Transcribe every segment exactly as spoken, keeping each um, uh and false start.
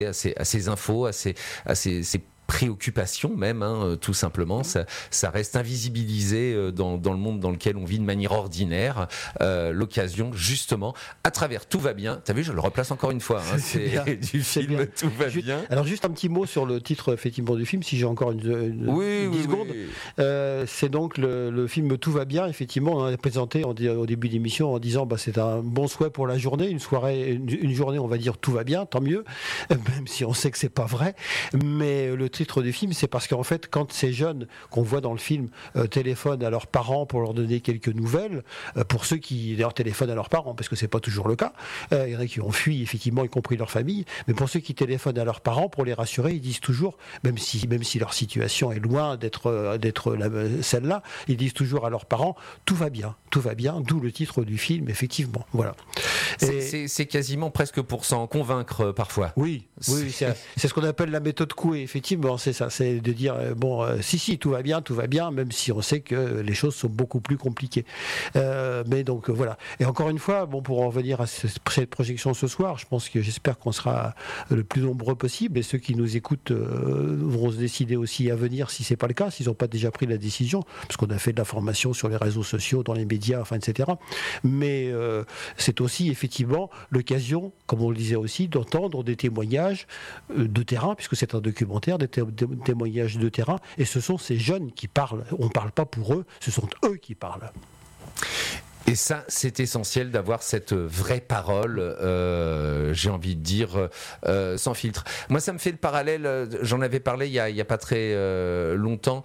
à ces, à ces infos, à ces, à ces, ces préoccupation même, hein, tout simplement. Ça, ça reste invisibilisé dans, dans le monde dans lequel on vit de manière ordinaire. Euh, l'occasion, justement, à travers Tout va bien. T'as vu, je le replace encore une fois. Hein, c'est, c'est du film bien. Tout va juste, bien. Alors juste un petit mot sur le titre effectivement du film, si j'ai encore une, une oui, dix oui, secondes. Oui. Euh, c'est donc le, le film Tout va bien. Effectivement, on a présenté en, au début de l'émission en disant bah, c'est un bon souhait pour la journée, une soirée, une, une journée, on va dire tout va bien, tant mieux, même si on sait que c'est pas vrai. Mais le titre du film, c'est parce qu'en fait, quand ces jeunes qu'on voit dans le film euh, téléphonent à leurs parents pour leur donner quelques nouvelles, euh, pour ceux qui d'ailleurs téléphonent à leurs parents, parce que c'est pas toujours le cas, euh, il y en a qui ont fui effectivement, y compris leur famille, mais pour ceux qui téléphonent à leurs parents pour les rassurer, ils disent toujours, même si même si leur situation est loin d'être euh, d'être la, celle-là, ils disent toujours à leurs parents tout va bien, tout va bien, d'où le titre du film, effectivement. Voilà. C'est, Et... c'est, c'est quasiment presque pour s'en convaincre euh, parfois. Oui, oui, c'est, c'est ce qu'on appelle la méthode Coué, effectivement, c'est ça. C'est de dire, euh, bon, euh, si, si, tout va bien, tout va bien, même si on sait que les choses sont beaucoup plus compliquées. Euh, mais donc, euh, voilà. Et encore une fois, bon, pour en revenir à ce, cette projection ce soir, je pense que j'espère qu'on sera le plus nombreux possible, et ceux qui nous écoutent euh, vont se décider aussi à venir, si c'est pas le cas, s'ils n'ont pas déjà pris la décision, parce qu'on a fait de la formation sur les réseaux sociaux, dans les médias, enfin, et cetera. Mais euh, c'est aussi, effectivement, l'occasion, comme on le disait aussi, d'entendre des témoignages euh, de terrain, puisque c'est un documentaire, des té- témoignages de terrain, et ce sont ces jeunes qui parlent. On ne parle pas pour eux, ce sont eux qui parlent. Et ça, c'est essentiel d'avoir cette vraie parole, euh, j'ai envie de dire, euh, sans filtre. Moi, ça me fait le parallèle, j'en avais parlé il y a, il y a pas très euh, longtemps,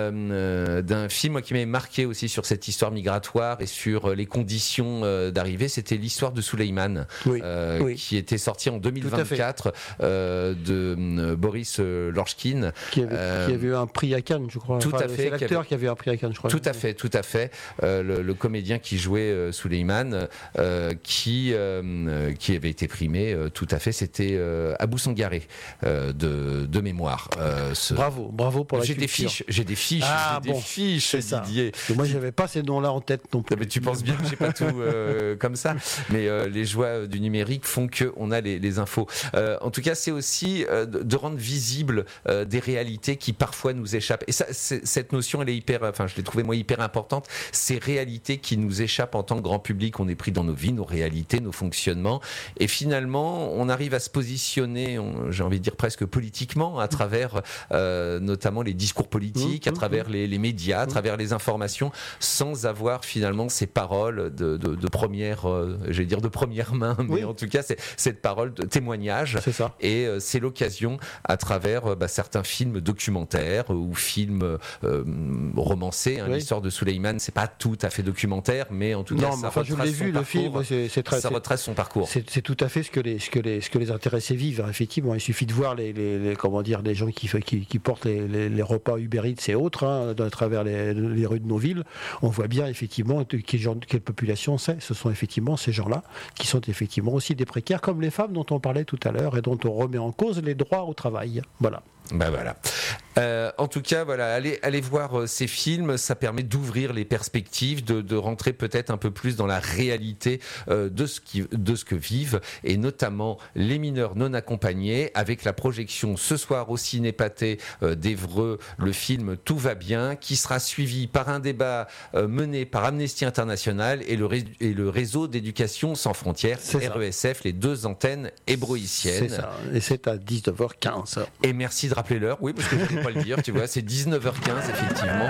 euh, d'un film moi, qui m'avait marqué aussi sur cette histoire migratoire et sur les conditions euh, d'arrivée. C'était l'histoire de Souleymane, oui, euh, oui. qui était sorti en deux mille vingt-quatre euh, de euh, Boris Lorchkine. Qui avait, euh, qui avait eu un prix à Cannes, je crois. Tout enfin, à fait. C'est l'acteur qui avait, qui avait eu un prix à Cannes, je crois. Tout à fait, tout à fait. Euh, le, le comédien qui jouait euh, Souleymane, euh, qui, euh, qui avait été primé, euh, tout à fait, c'était euh, Abou Sangaré, euh, de, de mémoire. Euh, ce... Bravo, bravo pour la j'ai culture. Des fiches, j'ai des fiches, ah, j'ai bon, des fiches, Didier. Parce que moi, j'avais pas ces noms-là en tête non plus. Mais tu penses bien que j'ai pas tout euh, comme ça, mais euh, les joies du numérique font qu'on a les, les infos. Euh, en tout cas, c'est aussi euh, de rendre visible euh, des réalités qui parfois nous échappent. Et ça, cette notion, elle est hyper, enfin, je l'ai trouvée moi hyper importante. Ces réalités qui nous échappent en tant que grand public, on est pris dans nos vies, nos réalités, nos fonctionnements, et finalement, on arrive à se positionner, on, j'ai envie de dire presque politiquement, à travers euh, notamment les discours politiques, à travers les, les médias, à travers les informations, sans avoir finalement ces paroles de, de, de première, euh, j'allais dire de première main, mais oui. en tout cas, c'est cette parole de témoignage. C'est ça. Et euh, c'est l'occasion, à travers euh, bah, certains films documentaires euh, ou films euh, romancés. Hein, oui. L'histoire de Souleymane, c'est pas tout à fait documentaire, mais en tout cas, non, ça enfin, retrace je l'ai vu, son le film, c'est, c'est très, ça c'est, retrace son parcours. C'est, c'est tout à fait ce que les, ce que les, ce que les intéressés vivent. Effectivement, il suffit de voir les, les, les comment dire, les gens qui, qui, qui portent les, les, les repas Uber Eats et autres hein, à travers les, les rues de nos villes. On voit bien effectivement quelle, genre, quelle population c'est. Ce sont effectivement ces gens-là qui sont effectivement aussi des précaires, comme les femmes dont on parlait tout à l'heure et dont on remet en cause les droits au travail. Voilà. Ben voilà. Euh, en tout cas, voilà, allez, allez voir euh, ces films, ça permet d'ouvrir les perspectives, de, de rentrer peut-être un peu plus dans la réalité euh, de ce qui, de ce que vivent, et notamment les mineurs non accompagnés, avec la projection ce soir au Ciné Pathé euh, d'Évreux, le film Tout va bien, qui sera suivi par un débat euh, mené par Amnesty International et le, ré, et le réseau d'éducation sans frontières, c'est R E S F, ça. Les deux antennes hébroïciennes. C'est ça, et c'est à dix-neuf heures quinze. Et merci de rappeler l'heure, oui, parce que je ne peux pas le dire, tu vois, c'est dix-neuf heures quinze, effectivement.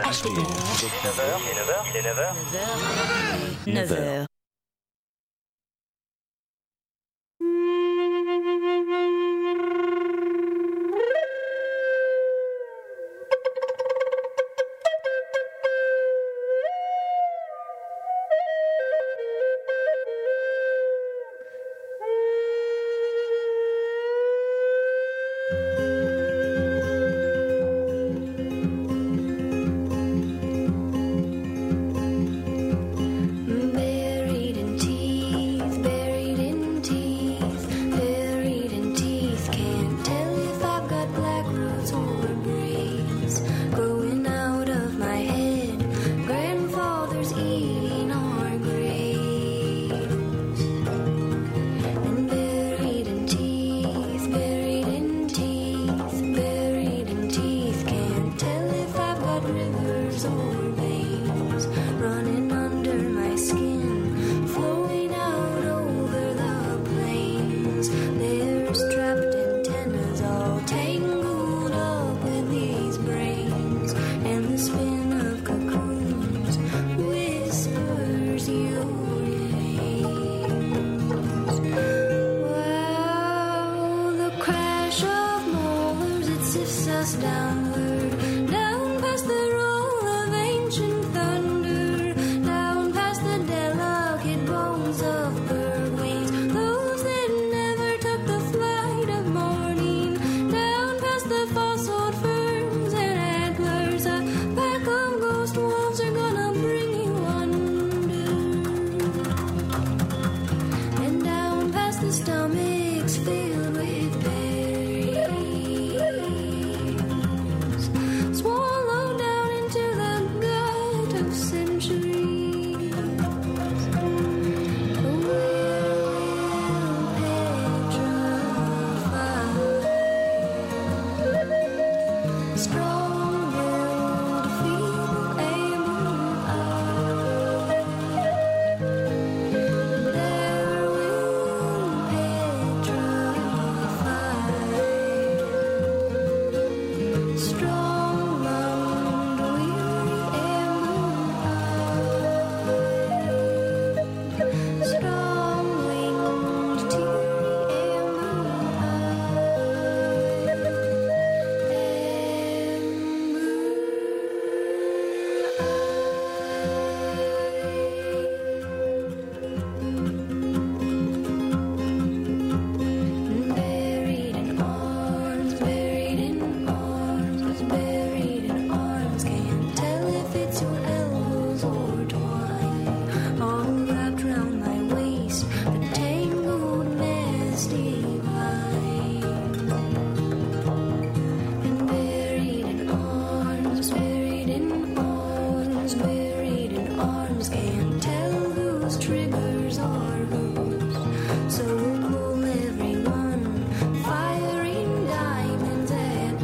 neuf heures, il est neuf heures, il est neuf heures. neuf heures. Mary crash of molars, it sifts us downward, down past the roll of ancient thunder, down past the delicate bones of bird wings, those that never took the flight of morning, down past the fossiled ferns and antlers. A pack of ghost wolves are gonna bring you under, and down past the stomachs filled with berries, swallow down into the gut of centuries. The will will petrify, strong-willed, feeble, able eye. There will petrify, strong-lunged, weary, able eye, strong-winged, teary, able buried in arms, buried in arms, buried in arms. Can't tell if it's your elbows or twine, all wrapped round my waist, the tangled mess divine. And buried in arms, buried in arms, buried in arms. Can't tell whose triggers are whose, so we'll pull everyone, firing diamonds at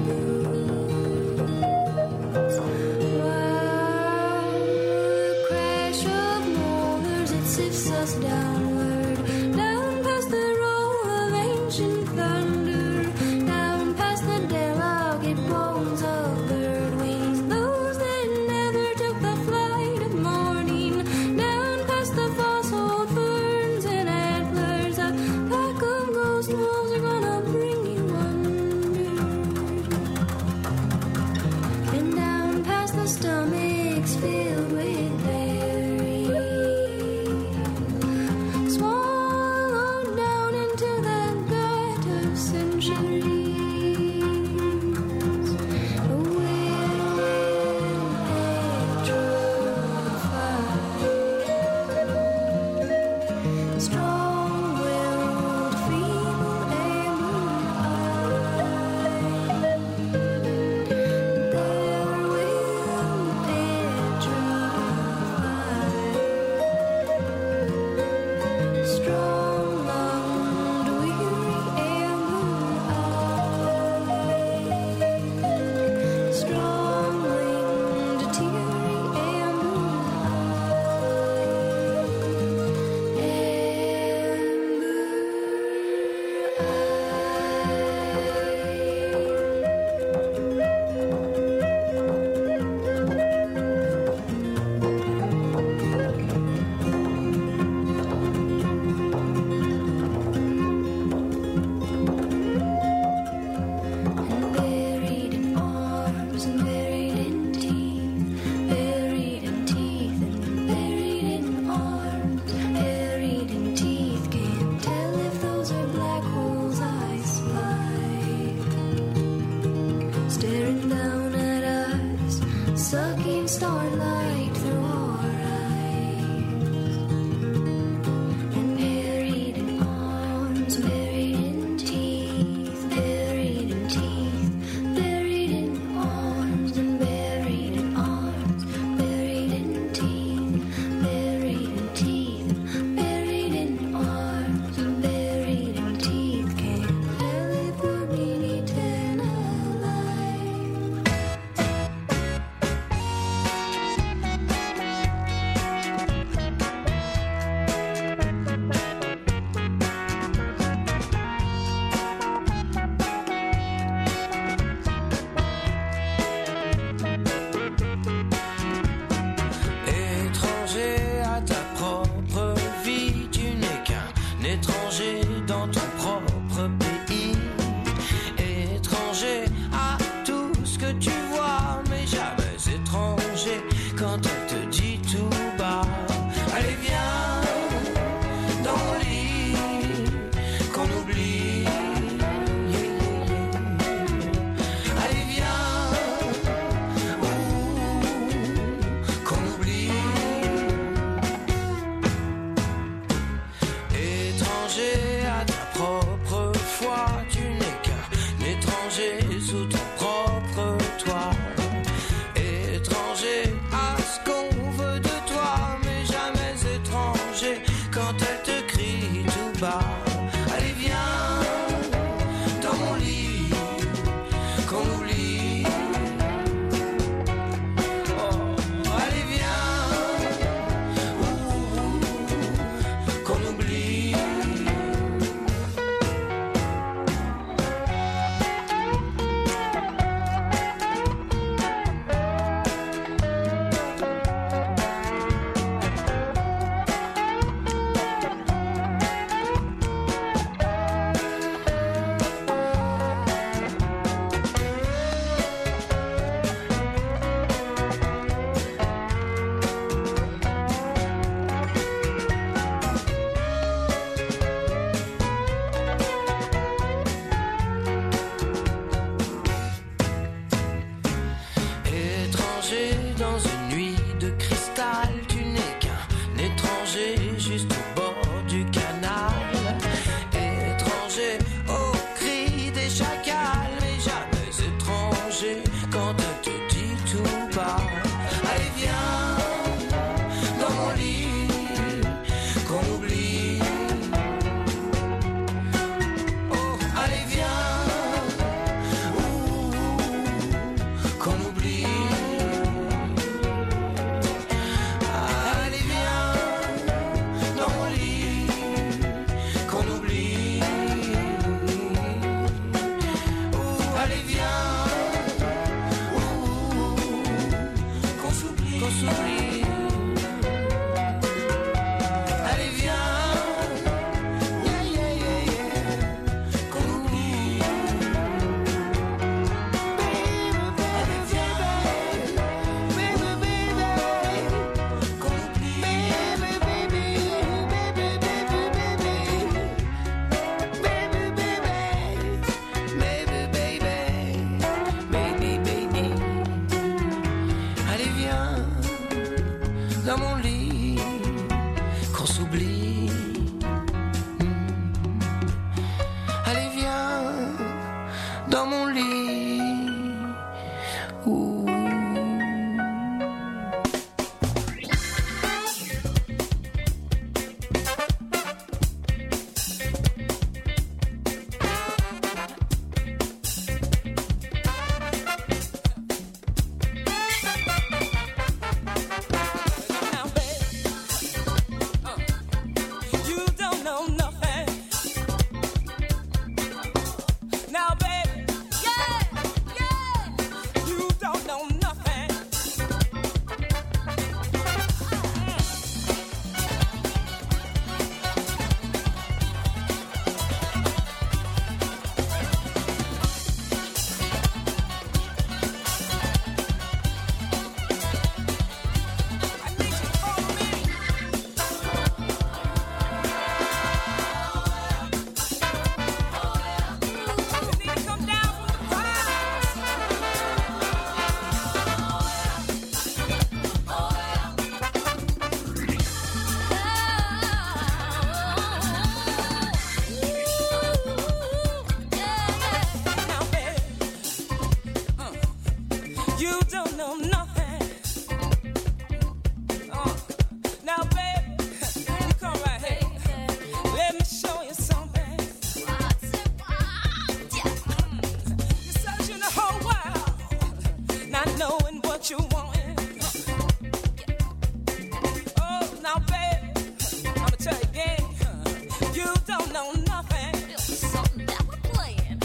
boots. While the crash of molars, it sifts us downward, down past the roll of ancient thunder, down past the delicate bones of bird wings, those that never took the flight of morning, down past the fossiled ferns and antlers. A pack of ghost wolves are gonna bring you under, and down past the stomachs filled with berries, swallowed down into the gut of centuries. The will will petrify, strong-willed, feeble, able eye. There will petrify, strong-lunged, weary, able eye, strong-winged, teary, able and buried in arms and buried in teeth, buried in teeth and buried in arms, buried in teeth. Can't tell if those are black holes I spy, staring down at us, sucking starlight through our eyes. And buried in arms, buried in teeth, buried in teeth, buried in arms, and buried in arms, buried in teeth, buried in teeth, buried in arms, and buried in teeth. Can't tell if we're being eaten alive. étranger à tout ce que tu vois, mais jamais étranger quand elle te dit tout bas. Allez viens dans mon lit, qu'on oublie. Allez viens, ouh, qu'on oublie. Étranger à ta propre foi, tu n'es qu'un étranger sous ton propre toit. Étranger à ce qu'on veut de toi, mais jamais étranger quand elle te crie tout bas. Allez viens dans mon lit, qu'on oublie. Oh, allez viens, ouh, qu'on oublie. Étranger dans une nuit de cristal, tu n'es qu'un étranger juste au bord du canal. Étranger au cri des chacals, mais jamais étranger quand elle te dit tout bas. Allez viens dans mon lit, qu'on oublie. Oh, allez viens, ouh, qu'on oublie. Allez viens dans mon lit, qu'on oublie. Ouh, allez viens, ouh, qu'on s'oublie, qu'on s'oublie. Allez viens, yeah, yeah, yeah, yeah, qu'on oublie. Allez viens, baby, baby, qu'on oublie. Baby, baby, baby, baby, baby, baby, baby, baby. Allez viens dans mon lit, qu'on s'oublie. Mm. Allez viens dans mon lit. Ouh. Now, babe, uh, you don't know nothing. Now, baby, yeah, yeah, you don't know nothing. I need you to follow me. You need to come down from the clouds. Now, baby, uh, you don't know nothing. Uh, now, baby, you come right here. Let me show you something. You're searching the whole world, not knowing what you want. Oh, now, baby, I'ma tell you again. You don't know nothing. Something that we're playing.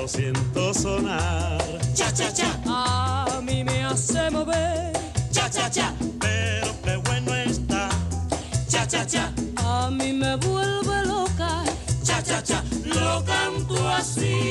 lo siento sonar. Cha, cha, cha, A mí me hace mover. cha, cha, cha, Pero qué bueno está. cha, cha, cha, A mí me vuelve loca. cha, cha, cha. Lo canto así.